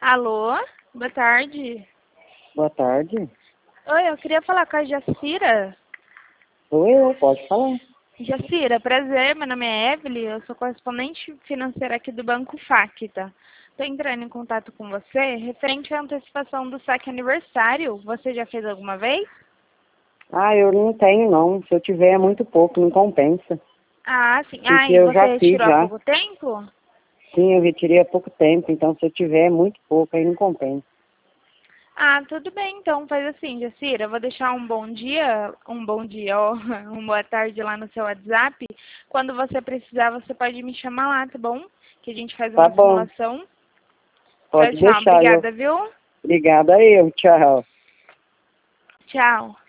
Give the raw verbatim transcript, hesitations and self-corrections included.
Alô, boa tarde. Boa tarde. Oi, eu queria falar com a Jacira. Sou eu, pode falar. Jacira, prazer, meu nome é Evelyn, eu sou correspondente financeira aqui do Banco Facta. Estou entrando em contato com você referente à antecipação do saque aniversário. Você já fez alguma vez? Ah, eu não tenho não. Se eu tiver é muito pouco, não compensa. Ah, sim. Ah, Porque e eu você já fiz retirou há já. pouco tempo? Sim, eu retirei há pouco tempo, então se eu tiver é muito pouco, aí não compensa. Ah, tudo bem, então faz assim, Jacira, eu vou deixar um bom dia, um bom dia, ó, uma boa tarde lá no seu WhatsApp. Quando você precisar, você pode me chamar lá, tá bom? Que a gente faz Tá uma bom, simulação. Tchau, pode tchau. deixar. Eu... Obrigada, viu? Obrigada eu, tchau. Tchau.